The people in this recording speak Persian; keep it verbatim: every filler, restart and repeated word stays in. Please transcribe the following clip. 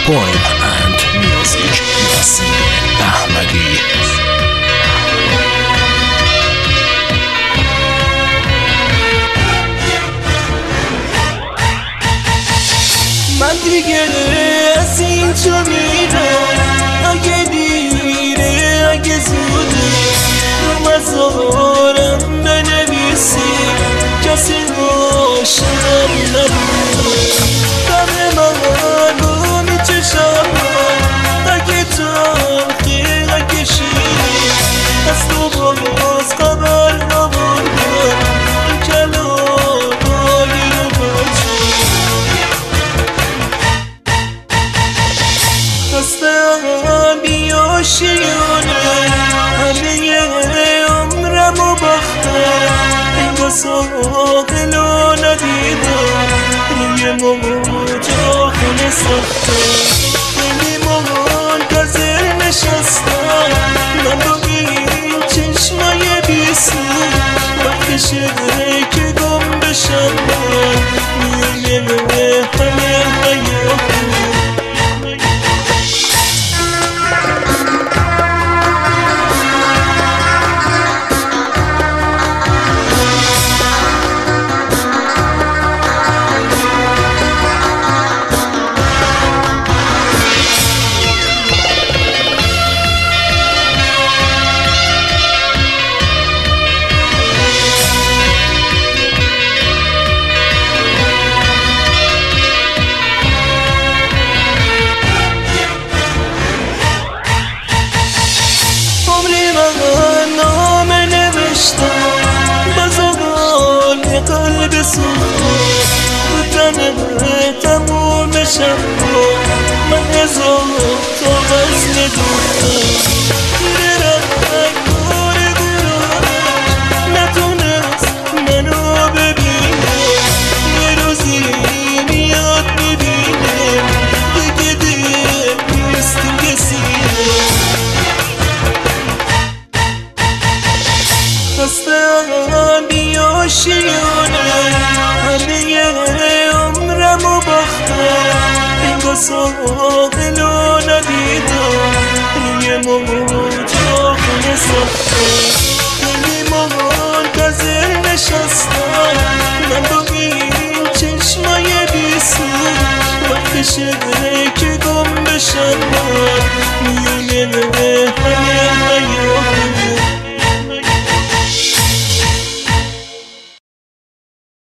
Poem and music یاسین احمدی. من دیگه از این تو میرم، اگه دیره اگه زوده رو مزارم بنویسی کسی عاشقم نبوده. غم من رو میچشم اگه تلخی اگه شیری از تو باز خبر نبردم این کلامایی رو بچی خستم بیا شیانه همه عمرمو باختم انگار ساحلو ندیدم روی موجا خونه ساختم خیلی منتظر نشستم من با این چشمای بیسون وقتشه که گم بشم من میونه همه حیاتم. قلب سوخته بودن تموم شب من هزار تا وزن دوختم گیره رفت کار گرانش نتونست منو ببینه یه روزی میاد میبینه دیگه دل نیست کسی خستم بیا شیانه همه عمرمو باختم انگار ساحلو ندیدم روی موجا خونه ساختم خیلی منتظر نشستم من با این چشمای بیسون وقتشه که گم بشم من میونه